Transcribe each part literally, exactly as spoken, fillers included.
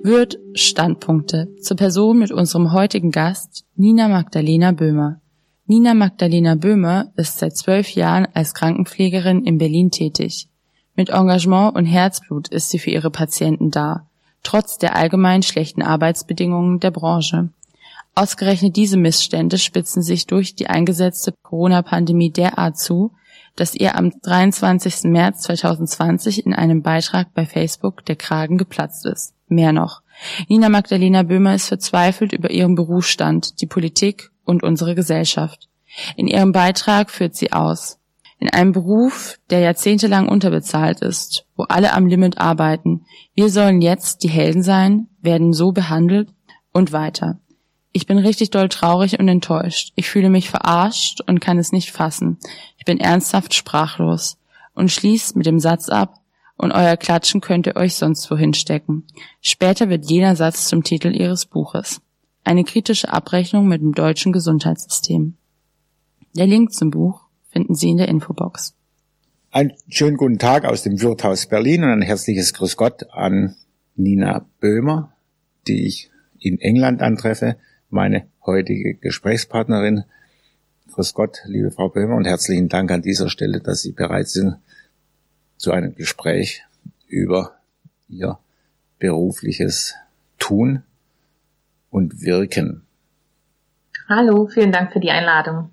Würth Standpunkte zur Person mit unserem heutigen Gast Nina Magdalena Böhmer. Nina Magdalena Böhmer ist seit zwölf Jahren als Krankenpflegerin in Berlin tätig. Mit Engagement und Herzblut ist sie für ihre Patienten da, trotz der allgemein schlechten Arbeitsbedingungen der Branche. Ausgerechnet diese Missstände spitzen sich durch die eingesetzte Corona-Pandemie derart zu, dass ihr am dreiundzwanzigsten März zweitausendzwanzig in einem Beitrag bei Facebook der Kragen geplatzt ist. Mehr noch. Nina Magdalena Böhmer ist verzweifelt über ihren Berufsstand, die Politik und unsere Gesellschaft. In ihrem Beitrag führt sie aus: In einem Beruf, der jahrzehntelang unterbezahlt ist, wo alle am Limit arbeiten, wir sollen jetzt die Helden sein, werden so behandelt und weiter. Ich bin richtig doll traurig und enttäuscht. Ich fühle mich verarscht und kann es nicht fassen. Ich bin ernsthaft sprachlos. Und schließt mit dem Satz ab: Und euer Klatschen könnt ihr euch sonst wohin stecken. Später wird jener Satz zum Titel ihres Buches. Eine kritische Abrechnung mit dem deutschen Gesundheitssystem. Der Link zum Buch finden Sie in der Infobox. Einen schönen guten Tag aus dem Wirthaus Berlin und ein herzliches Grüß Gott an Nina Böhmer, die ich in England antreffe, meine heutige Gesprächspartnerin. Grüß Gott, liebe Frau Böhmer, und herzlichen Dank an dieser Stelle, dass Sie bereit sind zu einem Gespräch über Ihr berufliches Tun und Wirken. Hallo, vielen Dank für die Einladung.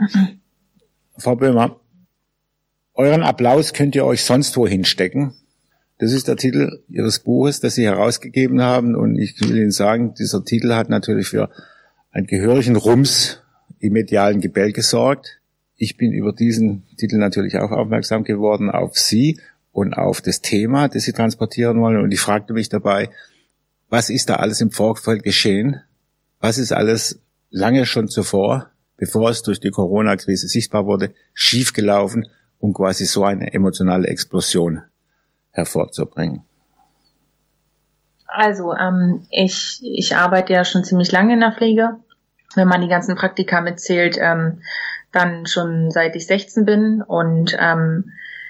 Frau Böhmer, euren Applaus könnt ihr euch sonst wohin stecken. Das ist der Titel Ihres Buches, das Sie herausgegeben haben. Und ich will Ihnen sagen, dieser Titel hat natürlich für einen gehörigen Rums im medialen Gebälk gesorgt. Ich bin über diesen Titel natürlich auch aufmerksam geworden auf Sie und auf das Thema, das Sie transportieren wollen. Und ich fragte mich dabei, was ist da alles im Vorfeld geschehen? Was ist alles lange schon zuvor, bevor es durch die Corona-Krise sichtbar wurde, schiefgelaufen, um quasi so eine emotionale Explosion hervorzubringen? Also, ähm, ich, ich arbeite ja schon ziemlich lange in der Pflege. Wenn man die ganzen Praktika mitzählt, ähm, dann schon seit ich sechzehn bin. Und ähm,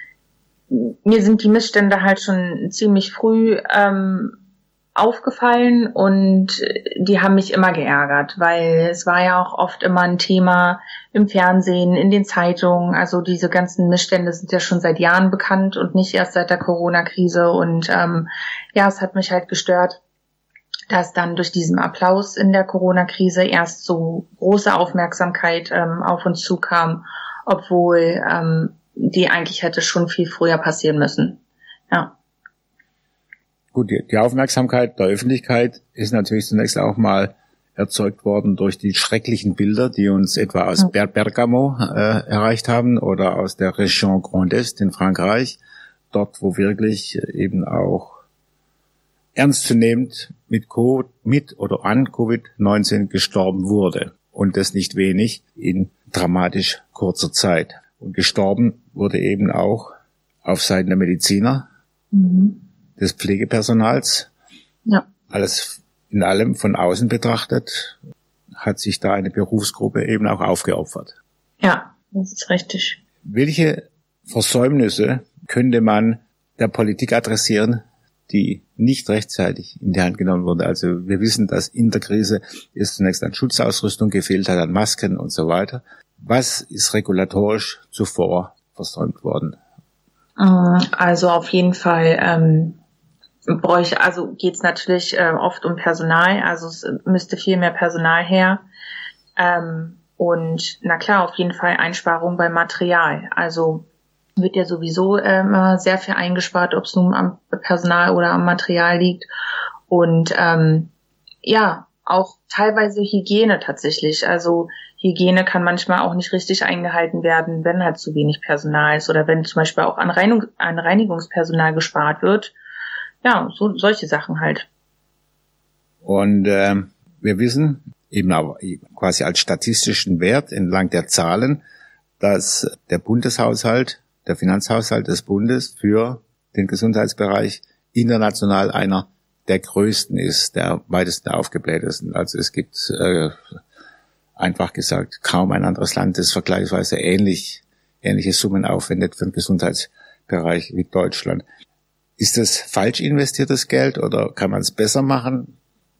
mir sind die Missstände halt schon ziemlich früh ähm, aufgefallen und die haben mich immer geärgert, weil es war ja auch oft immer ein Thema im Fernsehen, in den Zeitungen. Also diese ganzen Missstände sind ja schon seit Jahren bekannt und nicht erst seit der Corona-Krise. Und ähm, ja, es hat mich halt gestört, dass dann durch diesen Applaus in der Corona-Krise erst so große Aufmerksamkeit ähm, auf uns zukam, obwohl ähm, die eigentlich hätte schon viel früher passieren müssen. Ja. Gut, die, die Aufmerksamkeit der Öffentlichkeit ist natürlich zunächst auch mal erzeugt worden durch die schrecklichen Bilder, die uns etwa aus Ber- Bergamo äh, erreicht haben oder aus der Région Grand Est in Frankreich, dort wo wirklich eben auch ernstzunehmend mit, Co- mit oder an Covid neunzehn gestorben wurde. Und das nicht wenig in dramatisch kurzer Zeit. Und gestorben wurde eben auch auf Seiten der Mediziner, mhm. des Pflegepersonals. Ja. Alles in allem von außen betrachtet hat sich da eine Berufsgruppe eben auch aufgeopfert. Ja, das ist richtig. Welche Versäumnisse könnte man der Politik adressieren, die nicht rechtzeitig in die Hand genommen wurde? Also wir wissen, dass in der Krise es zunächst an Schutzausrüstung gefehlt hat, an Masken und so weiter. Was ist regulatorisch zuvor versäumt worden? Also auf jeden Fall ähm, bräuchte, also geht es natürlich äh, oft um Personal, also es müsste viel mehr Personal her. Ähm, und na klar, auf jeden Fall Einsparungen beim Material. Also wird ja sowieso äh, sehr viel eingespart, ob es nun am Personal oder am Material liegt. Und ähm, ja, auch teilweise Hygiene tatsächlich. Also Hygiene kann manchmal auch nicht richtig eingehalten werden, wenn halt zu wenig Personal ist oder wenn zum Beispiel auch an, Reinigung, an Reinigungspersonal gespart wird. Ja, so solche Sachen halt. Und äh, wir wissen eben auch quasi als statistischen Wert entlang der Zahlen, dass der Bundeshaushalt, der Finanzhaushalt des Bundes für den Gesundheitsbereich international einer der größten ist, der weitesten aufgeblähtesten. Also es gibt äh, einfach gesagt kaum ein anderes Land, das vergleichsweise ähnlich ähnliche Summen aufwendet für den Gesundheitsbereich wie Deutschland. Ist das falsch investiertes Geld oder kann man es besser machen?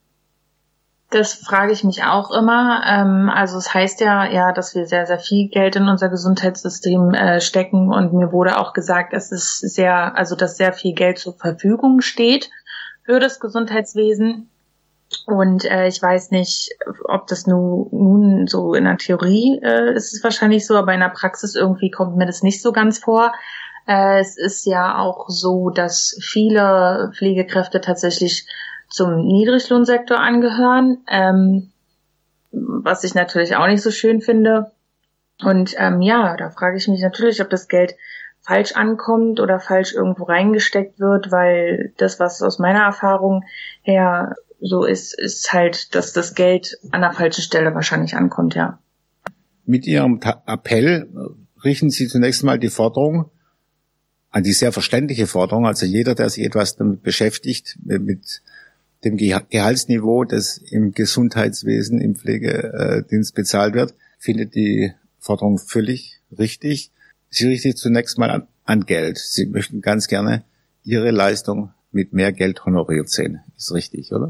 Das frage ich mich auch immer. Ähm, also es heißt ja, ja, dass wir sehr, sehr viel Geld in unser Gesundheitssystem äh, stecken und mir wurde auch gesagt, es ist sehr, also dass sehr viel Geld zur Verfügung steht für das Gesundheitswesen. Und äh, ich weiß nicht, ob das nun, nun so in der Theorie äh, ist es wahrscheinlich so, aber in der Praxis irgendwie kommt mir das nicht so ganz vor. Äh, es ist ja auch so, dass viele Pflegekräfte tatsächlich zum Niedriglohnsektor angehören, ähm, was ich natürlich auch nicht so schön finde. Und ähm, ja, da frage ich mich natürlich, ob das Geld falsch ankommt oder falsch irgendwo reingesteckt wird, weil das, was aus meiner Erfahrung her so ist, ist halt, dass das Geld an der falschen Stelle wahrscheinlich ankommt, ja. Mit Ihrem Ta- Appell richten Sie zunächst mal die Forderung an die sehr verständliche Forderung, also jeder, der sich etwas damit beschäftigt, mit dem Gehaltsniveau, das im Gesundheitswesen, im Pflegedienst bezahlt wird, findet die Forderung völlig richtig. Sie richtet zunächst mal an, an Geld. Sie möchten ganz gerne Ihre Leistung mit mehr Geld honoriert sehen. Ist richtig, oder?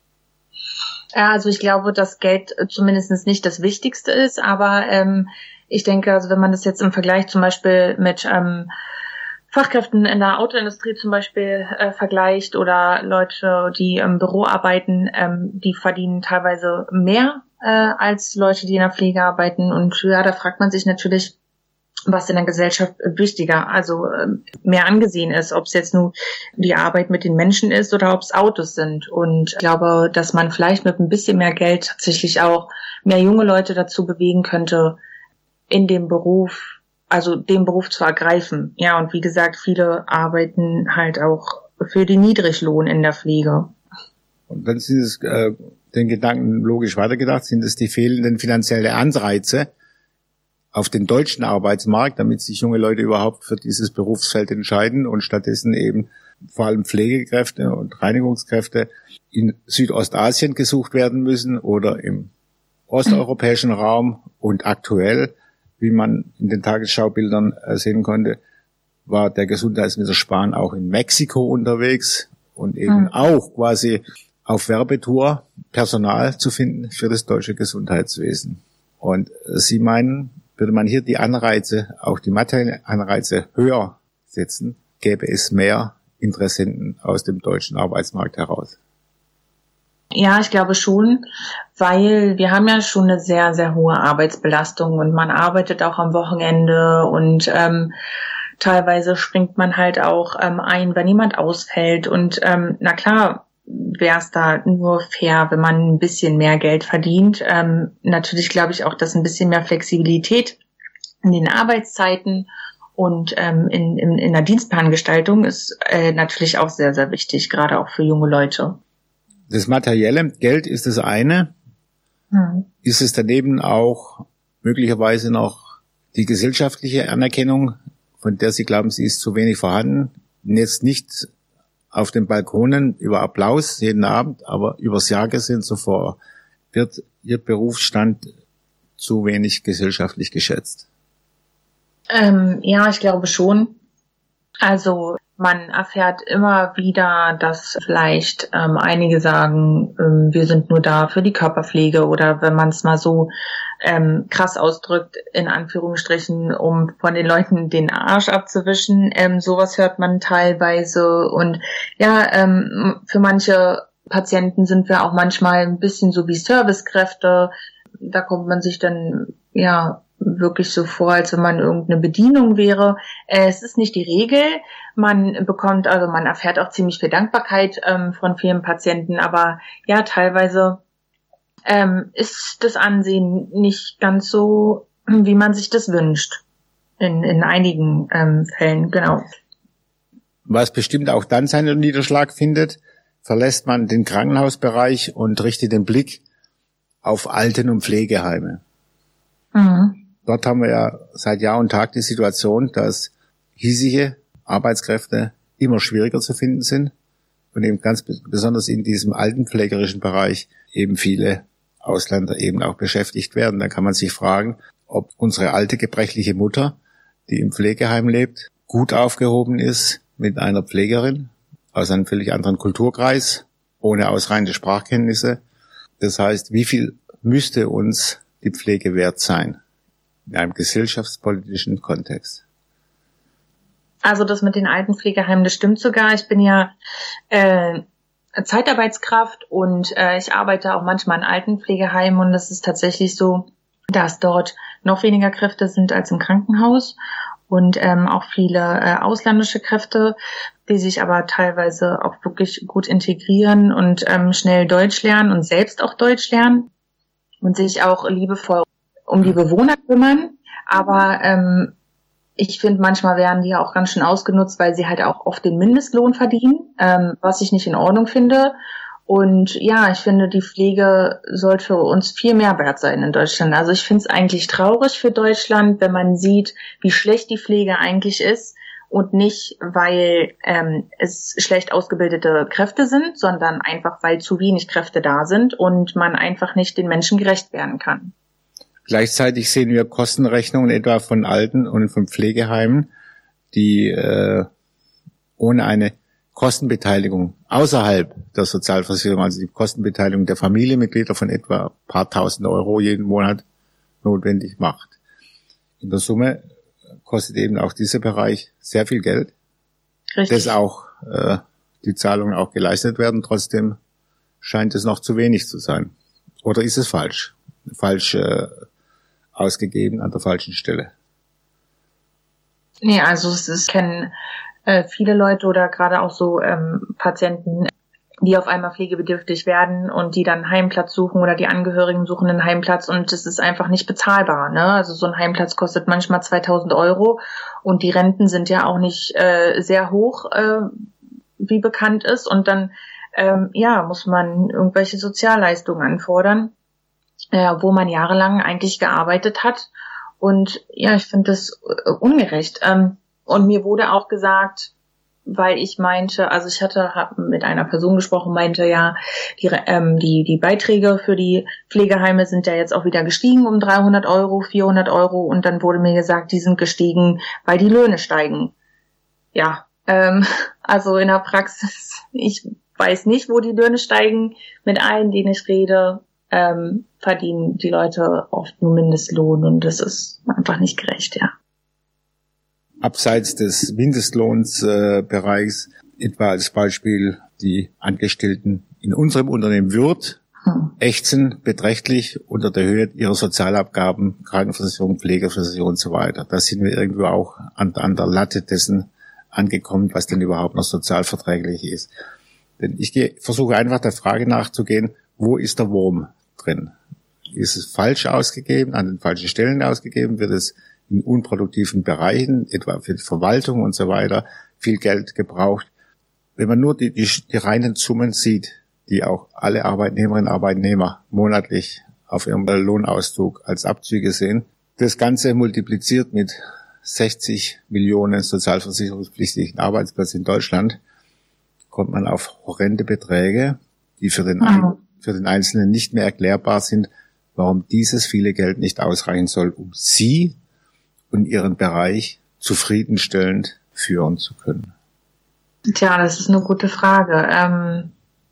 Ja, also ich glaube, dass Geld zumindest nicht das Wichtigste ist, aber ähm, ich denke, also wenn man das jetzt im Vergleich zum Beispiel mit ähm, Fachkräften in der Autoindustrie zum Beispiel äh, vergleicht oder Leute, die im Büro arbeiten, ähm, die verdienen teilweise mehr äh, als Leute, die in der Pflege arbeiten. Und ja, da fragt man sich natürlich, was in der Gesellschaft wichtiger, also äh, mehr angesehen ist, ob es jetzt nur die Arbeit mit den Menschen ist oder ob es Autos sind. Und ich glaube, dass man vielleicht mit ein bisschen mehr Geld tatsächlich auch mehr junge Leute dazu bewegen könnte, in dem Beruf also den Beruf zu ergreifen. Ja, und wie gesagt, viele arbeiten halt auch für den Niedriglohn in der Pflege. Und dann sind es, äh, den Gedanken logisch weitergedacht, sind es die fehlenden finanziellen Anreize auf den deutschen Arbeitsmarkt, damit sich junge Leute überhaupt für dieses Berufsfeld entscheiden und stattdessen eben vor allem Pflegekräfte und Reinigungskräfte in Südostasien gesucht werden müssen oder im osteuropäischen Raum und aktuell, wie man in den Tagesschau-Bildern sehen konnte, war der Gesundheitsminister Spahn auch in Mexiko unterwegs und eben mhm. auch quasi auf Werbetour Personal zu finden für das deutsche Gesundheitswesen. Und Sie meinen, würde man hier die Anreize, auch die materiellen Anreize höher setzen, gäbe es mehr Interessenten aus dem deutschen Arbeitsmarkt heraus? Ja, ich glaube schon, weil wir haben ja schon eine sehr, sehr hohe Arbeitsbelastung und man arbeitet auch am Wochenende und ähm, teilweise springt man halt auch ähm, ein, wenn jemand ausfällt. Und ähm, na klar wäre es da nur fair, wenn man ein bisschen mehr Geld verdient. Ähm, natürlich glaube ich auch, dass ein bisschen mehr Flexibilität in den Arbeitszeiten und ähm, in, in, in der Dienstplangestaltung ist äh, natürlich auch sehr, sehr wichtig, gerade auch für junge Leute. Das materielle Geld ist das eine. Hm. Ist es daneben auch möglicherweise noch die gesellschaftliche Anerkennung, von der Sie glauben, sie ist zu wenig vorhanden? Jetzt nicht auf den Balkonen über Applaus jeden Abend, aber übers Jahr gesehen zuvor. Wird Ihr Berufsstand zu wenig gesellschaftlich geschätzt? Ähm, ja, ich glaube schon. Also man erfährt immer wieder, dass vielleicht ähm, einige sagen, ähm, wir sind nur da für die Körperpflege oder wenn man es mal so ähm, krass ausdrückt, in Anführungsstrichen, um von den Leuten den Arsch abzuwischen. Ähm, sowas hört man teilweise und ja, ähm, für manche Patienten sind wir auch manchmal ein bisschen so wie Servicekräfte. Da kommt man sich dann ja wirklich so vor, als wenn man irgendeine Bedienung wäre. Äh, es ist nicht die Regel. Man bekommt, also man erfährt auch ziemlich viel Dankbarkeit ähm, von vielen Patienten, aber ja, teilweise ähm, ist das Ansehen nicht ganz so, wie man sich das wünscht. In, in einigen ähm, Fällen, genau. Was bestimmt auch dann seinen Niederschlag findet, verlässt man den Krankenhausbereich und richtet den Blick auf Alten- und Pflegeheime. Mhm. Dort haben wir ja seit Jahr und Tag die Situation, dass hiesige Arbeitskräfte immer schwieriger zu finden sind und eben ganz besonders in diesem altenpflegerischen Bereich eben viele Ausländer eben auch beschäftigt werden. Da kann man sich fragen, ob unsere alte gebrechliche Mutter, die im Pflegeheim lebt, gut aufgehoben ist mit einer Pflegerin aus einem völlig anderen Kulturkreis, ohne ausreichende Sprachkenntnisse. Das heißt, wie viel müsste uns die Pflege wert sein in einem gesellschaftspolitischen Kontext? Also das mit den Altenpflegeheimen, das stimmt sogar. Ich bin ja äh, Zeitarbeitskraft und äh, ich arbeite auch manchmal in Altenpflegeheimen und es ist tatsächlich so, dass dort noch weniger Kräfte sind als im Krankenhaus und ähm, auch viele äh, ausländische Kräfte, die sich aber teilweise auch wirklich gut integrieren und ähm, schnell Deutsch lernen und selbst auch Deutsch lernen und sich auch liebevoll um die Bewohner kümmern. Aber ähm, ich finde, manchmal werden die auch ganz schön ausgenutzt, weil sie halt auch oft den Mindestlohn verdienen, ähm, was ich nicht in Ordnung finde. Und ja, ich finde, die Pflege sollte für uns viel mehr wert sein in Deutschland. Also ich finde es eigentlich traurig für Deutschland, wenn man sieht, wie schlecht die Pflege eigentlich ist. Und nicht, weil ähm, es schlecht ausgebildete Kräfte sind, sondern einfach, weil zu wenig Kräfte da sind und man einfach nicht den Menschen gerecht werden kann. Gleichzeitig sehen wir Kostenrechnungen etwa von Alten- und von Pflegeheimen, die äh, ohne eine Kostenbeteiligung außerhalb der Sozialversicherung, also die Kostenbeteiligung der Familienmitglieder von etwa ein paar tausend Euro jeden Monat notwendig macht. In der Summe kostet eben auch dieser Bereich sehr viel Geld, Richtig. dass auch äh, die Zahlungen auch geleistet werden. Trotzdem scheint es noch zu wenig zu sein. Oder ist es falsch? Falsch äh, ausgegeben an der falschen Stelle? Nee, also es ist, kennen äh, viele Leute oder gerade auch so ähm, Patienten, die auf einmal pflegebedürftig werden und die dann einen Heimplatz suchen oder die Angehörigen suchen einen Heimplatz und das ist einfach nicht bezahlbar, ne? Also so ein Heimplatz kostet manchmal zweitausend Euro und die Renten sind ja auch nicht äh, sehr hoch, äh, wie bekannt ist und dann ähm, ja muss man irgendwelche Sozialleistungen anfordern, äh, wo man jahrelang eigentlich gearbeitet hat und ja, ich finde das äh, ungerecht ähm, und mir wurde auch gesagt, weil ich meinte, also ich hatte hab mit einer Person gesprochen, meinte ja, die, ähm, die, die Beiträge für die Pflegeheime sind ja jetzt auch wieder gestiegen um dreihundert Euro, vierhundert Euro und dann wurde mir gesagt, die sind gestiegen, weil die Löhne steigen. Ja, ähm, also in der Praxis, ich weiß nicht, wo die Löhne steigen. Mit allen, denen ich rede, ähm, verdienen die Leute oft nur Mindestlohn und das ist einfach nicht gerecht, ja. Abseits des Mindestlohnsbereichs, äh, etwa als Beispiel die Angestellten in unserem Unternehmen Würth, hm. ächzen beträchtlich unter der Höhe ihrer Sozialabgaben, Krankenversicherung, Pflegeversicherung und so weiter. Da sind wir irgendwo auch an, an der Latte dessen angekommen, was denn überhaupt noch sozialverträglich ist. Denn ich gehe, versuche einfach der Frage nachzugehen, wo ist der Wurm drin? Ist es falsch ausgegeben, an den falschen Stellen ausgegeben? Wird es in unproduktiven Bereichen, etwa für die Verwaltung und so weiter, viel Geld gebraucht? Wenn man nur die, die, die reinen Summen sieht, die auch alle Arbeitnehmerinnen und Arbeitnehmer monatlich auf ihrem Lohnauszug als Abzüge sehen, das Ganze multipliziert mit sechzig Millionen sozialversicherungspflichtigen Arbeitsplätzen in Deutschland, kommt man auf horrende Beträge, die für den, ein, für den Einzelnen nicht mehr erklärbar sind, warum dieses viele Geld nicht ausreichen soll, um sie und ihren Bereich zufriedenstellend führen zu können. Tja, das ist eine gute Frage. Ähm,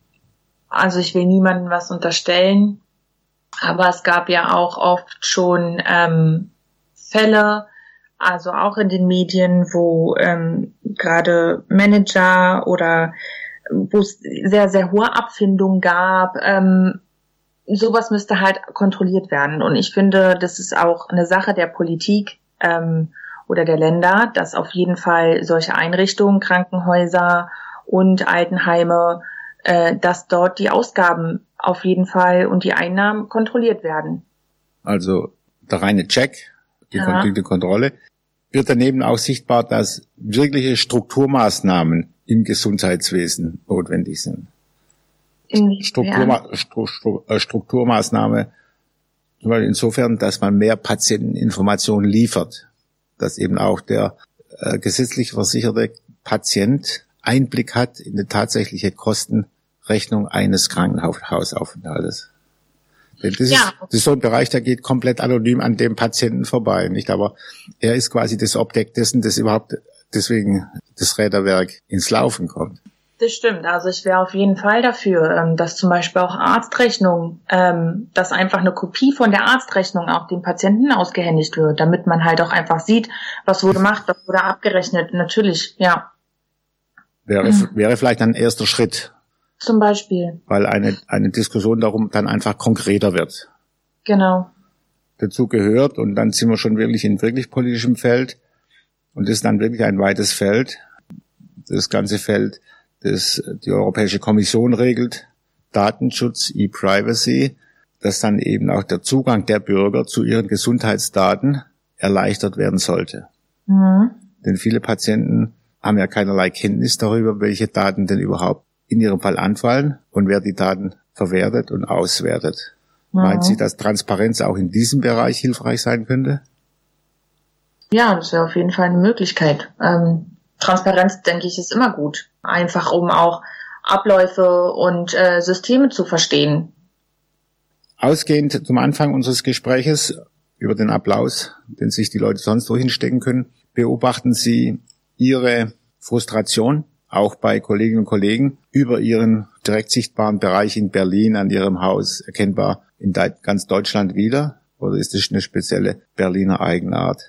also ich will niemandem was unterstellen, aber es gab ja auch oft schon ähm, Fälle, also auch in den Medien, wo ähm, gerade Manager oder wo es sehr, sehr hohe Abfindungen gab. Ähm, sowas müsste halt kontrolliert werden. Und ich finde, das ist auch eine Sache der Politik, Ähm, oder der Länder, dass auf jeden Fall solche Einrichtungen, Krankenhäuser und Altenheime, äh, dass dort die Ausgaben auf jeden Fall und die Einnahmen kontrolliert werden. Also der reine Check, die, ja. die Kontrolle. Wird daneben auch sichtbar, dass wirkliche Strukturmaßnahmen im Gesundheitswesen notwendig sind. Strukturma- Stru- Stru- äh, Strukturmaßnahme zum Beispiel insofern, dass man mehr Patienteninformationen liefert, dass eben auch der äh, gesetzlich versicherte Patient Einblick hat in die tatsächliche Kostenrechnung eines Krankenhausaufenthaltes. Denn das, ja. ist, das ist so ein Bereich, der geht komplett anonym an dem Patienten vorbei, nicht? Aber er ist quasi das Objekt dessen, das überhaupt deswegen das Räderwerk ins Laufen kommt. Das stimmt. Also ich wäre auf jeden Fall dafür, dass zum Beispiel auch Arztrechnungen, dass einfach eine Kopie von der Arztrechnung auch dem Patienten ausgehändigt wird, damit man halt auch einfach sieht, was wurde gemacht, was wurde abgerechnet. Natürlich, ja. Wäre, mhm. wäre vielleicht ein erster Schritt. Zum Beispiel. Weil eine, eine Diskussion darum dann einfach konkreter wird. Genau. Dazu gehört, und dann sind wir schon wirklich in wirklich politischem Feld, und das ist dann wirklich ein weites Feld, das ganze Feld, das die Europäische Kommission regelt, Datenschutz, E-Privacy, dass dann eben auch der Zugang der Bürger zu ihren Gesundheitsdaten erleichtert werden sollte. Mhm. Denn viele Patienten haben ja keinerlei Kenntnis darüber, welche Daten denn überhaupt in ihrem Fall anfallen und wer die Daten verwertet und auswertet. Mhm. Meint Sie, dass Transparenz auch in diesem Bereich hilfreich sein könnte? Ja, das wäre auf jeden Fall eine Möglichkeit. Ähm Transparenz, denke ich, ist immer gut. Einfach, um auch Abläufe und äh, Systeme zu verstehen. Ausgehend zum Anfang unseres Gespräches über den Applaus, den sich die Leute sonst wohin stecken können, beobachten Sie Ihre Frustration, auch bei Kolleginnen und Kollegen, über Ihren direkt sichtbaren Bereich in Berlin an Ihrem Haus erkennbar in ganz Deutschland wieder? Oder ist das eine spezielle Berliner Eigenart?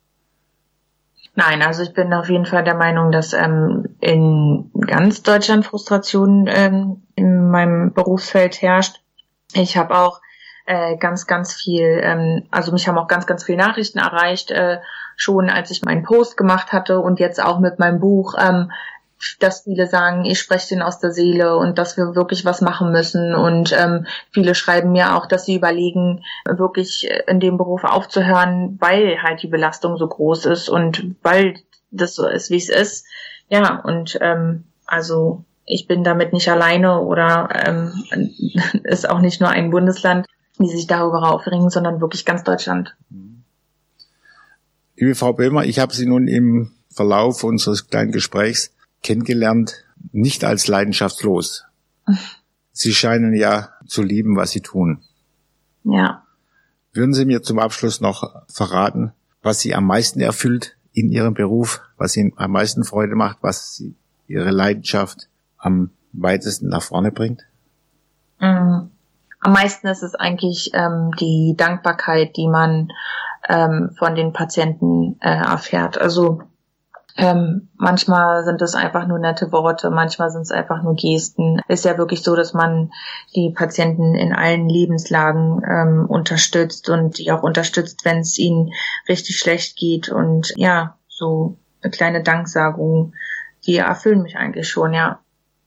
Nein, also ich bin auf jeden Fall der Meinung, dass ähm, in ganz Deutschland Frustration ähm, in meinem Berufsfeld herrscht. Ich habe auch äh, ganz, ganz viel, ähm, also mich haben auch ganz, ganz viele Nachrichten erreicht, äh, schon als ich meinen Post gemacht hatte und jetzt auch mit meinem Buch, ähm, dass viele sagen, ich spreche denen aus der Seele und dass wir wirklich was machen müssen. Und ähm, viele schreiben mir auch, dass sie überlegen, wirklich in dem Beruf aufzuhören, weil halt die Belastung so groß ist und weil das so ist, wie es ist. Ja, und ähm, also ich bin damit nicht alleine oder ähm, ist auch nicht nur ein Bundesland, die sich darüber aufregen, sondern wirklich ganz Deutschland. Liebe Frau Böhmer, ich habe Sie nun im Verlauf unseres kleinen Gesprächs kennengelernt, nicht als leidenschaftslos. Sie scheinen ja zu lieben, was Sie tun. Ja. Würden Sie mir zum Abschluss noch verraten, was Sie am meisten erfüllt in Ihrem Beruf, was Ihnen am meisten Freude macht, was Sie, Ihre Leidenschaft am weitesten nach vorne bringt? Mhm. Am meisten ist es eigentlich ähm, die Dankbarkeit, die man ähm, von den Patienten äh, erfährt. Also Ähm, manchmal sind es einfach nur nette Worte, manchmal sind es einfach nur Gesten. Ist ja wirklich so, dass man die Patienten in allen Lebenslagen ähm, unterstützt und die auch unterstützt, wenn es ihnen richtig schlecht geht. Und ja, so eine kleine Danksagung, die erfüllen mich eigentlich schon, ja.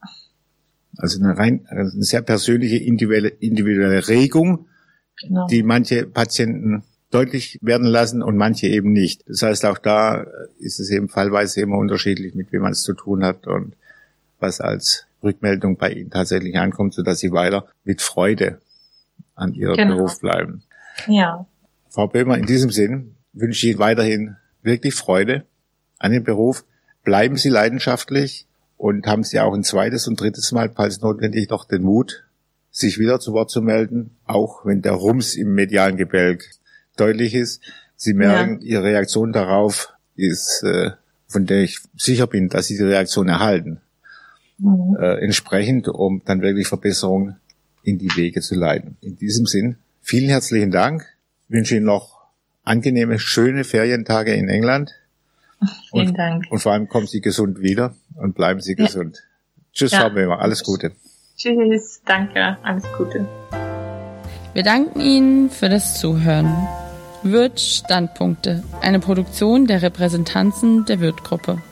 Also eine rein eine sehr persönliche, individuelle, individuelle Regung, genau, die manche Patienten deutlich werden lassen und manche eben nicht. Das heißt, auch da ist es eben fallweise immer unterschiedlich, mit wem man es zu tun hat und was als Rückmeldung bei Ihnen tatsächlich ankommt, sodass Sie weiter mit Freude an Ihrem genau. Beruf bleiben. Ja. Frau Böhmer, in diesem Sinn wünsche ich Ihnen weiterhin wirklich Freude an dem Beruf. Bleiben Sie leidenschaftlich und haben Sie auch ein zweites und drittes Mal, falls notwendig, noch den Mut, sich wieder zu Wort zu melden, auch wenn der Rums im medialen Gebälk deutlich ist. Sie merken, ja, Ihre Reaktion darauf ist, äh, von der ich sicher bin, dass Sie die Reaktion erhalten, mhm. äh, entsprechend, um dann wirklich Verbesserungen in die Wege zu leiten. In diesem Sinn, vielen herzlichen Dank. Ich wünsche Ihnen noch angenehme, schöne Ferientage in England. Vielen und, Dank. Und vor allem kommen Sie gesund wieder und bleiben Sie ja. gesund. Tschüss, ja. Frau Böhmer, alles Gute. Tschüss, danke, alles Gute. Wir danken Ihnen für das Zuhören. Wirth Standpunkte, eine Produktion der Repräsentanzen der Wirth-Gruppe.